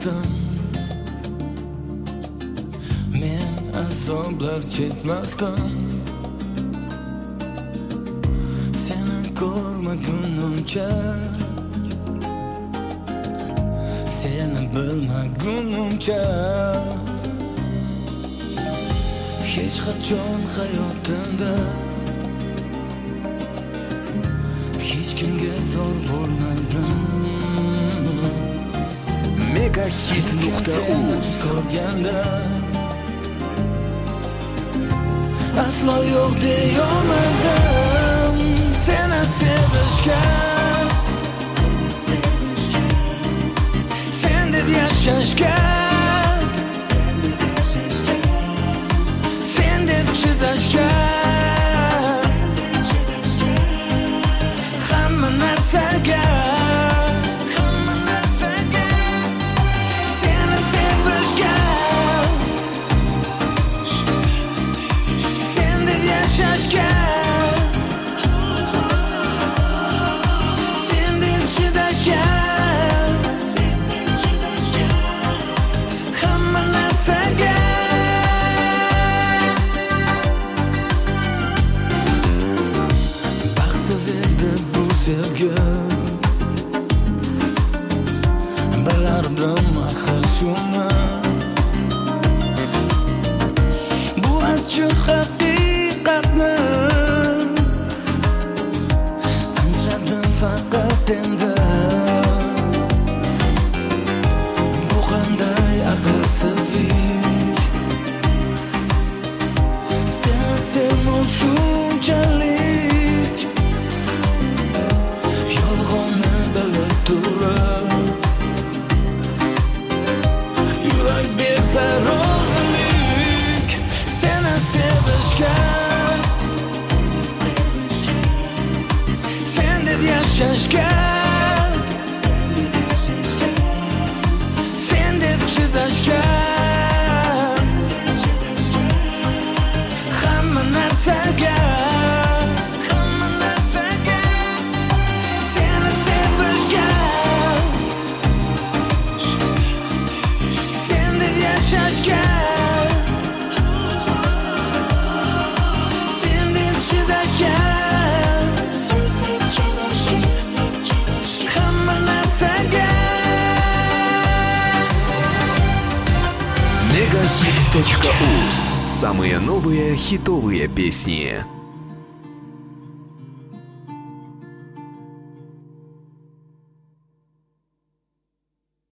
chekmasdim, men azoblar chekmasdim. Seni ko'rmagunimcha, seni bilmagunimcha, hech qachon hayotimda hech kimga zo'r bo'lmadim. Megahit.uz ko'rganda aslo yo'q deyolmadim. Seni sevishga, sen deb yashashga, sen deb chidashga, hamma narsaga, seni sevishga, sen deb yashashga, sen deb chidashga, hamma narsaga. Baxtsiz edi bu sevgi, bilardim axir shuni. Bu achchiq haqiqatni angladim faqat endi. Bu qanday aqlsizlik, seni sevmam shunchalik, yolg'onni bilib turib, yurak bersa rozilik. Seni sevishga, sen deb yashashga, sen deb chidashga, hamma narsaga, hamma narsaga, seni sevishga, sen deb yashashga, sen deb chidashga, hamma narsaga. Megahit.uz. Самые новые хитовые песни.